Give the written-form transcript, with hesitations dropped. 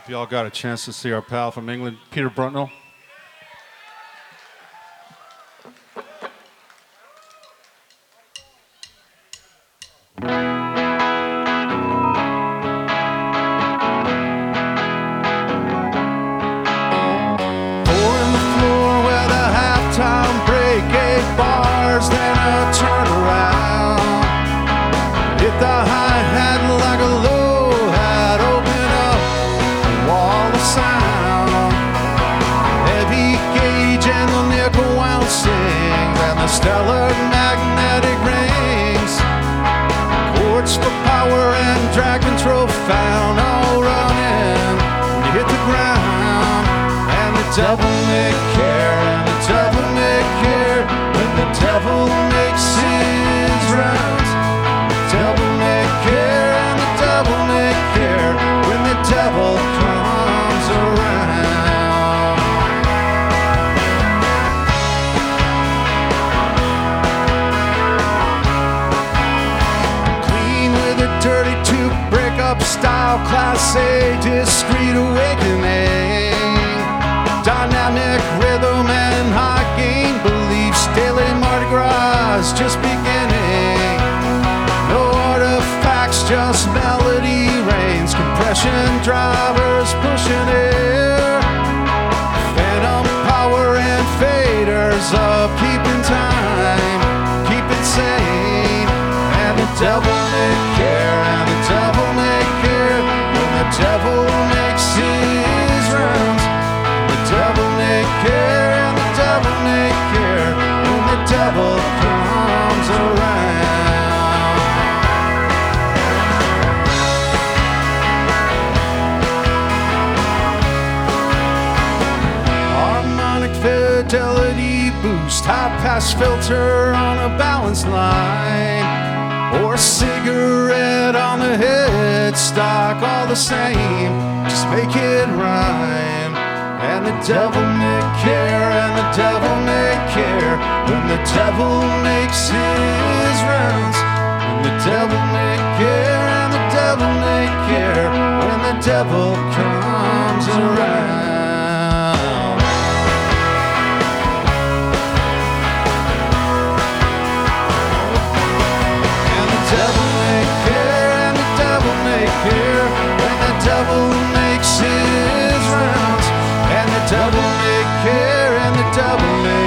If y'all got a chance to see our pal from England, Peter Bruntnell. Then I turn around, hit the hi-hat like a low-hat, open up a wall of sound. Heavy gauge and the nickel wound sings, and the stellar magnetic rings. Chords for power and drag control found, all running when you hit the ground. And the devil may care, and the devil may care when the devil makes his rounds. The devil may care, and the devil may care when the devil comes around. Clean with a dirty tube, break up style, class A, discreet awakening. Dynamic rhythm and high gain beliefs, daily Mardi Gras just beginning. No artifacts, just melody reigns. Compression drivers pushing air. Phantom power and faders up, keeping time, keep it sane. And the devil may care, and the devil may care when the devil makes his rounds. The devil may care, and the devil may care when the devil comes around. Harmonic fidelity boost, high pass filter on a balance line, or a cigarette on the headstock, all the same, just make it rhyme. And the devil may care, and the devil may care when the devil makes his rounds. And the devil may care, and the devil may care when the devil comes around. And the devil may care, and the devil may care when the devil makes his rounds. And the devil may care, and the devil may